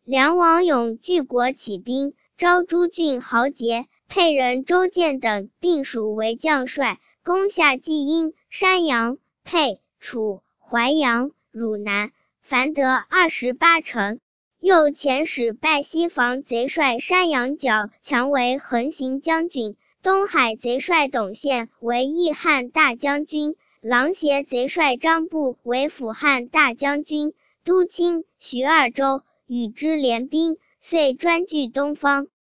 梁王永据国起兵，招诸郡豪杰，沛人周建等并属为将帅，攻下济阴、山阳、沛、楚、淮阳、汝南，凡得28城。又遣使拜西防贼帅山阳角强为横行将军，东海贼帅董宪为义汉大将军，琅邪贼帅张布为辅汉大将军，都卿徐二州与之联兵，遂专据东方。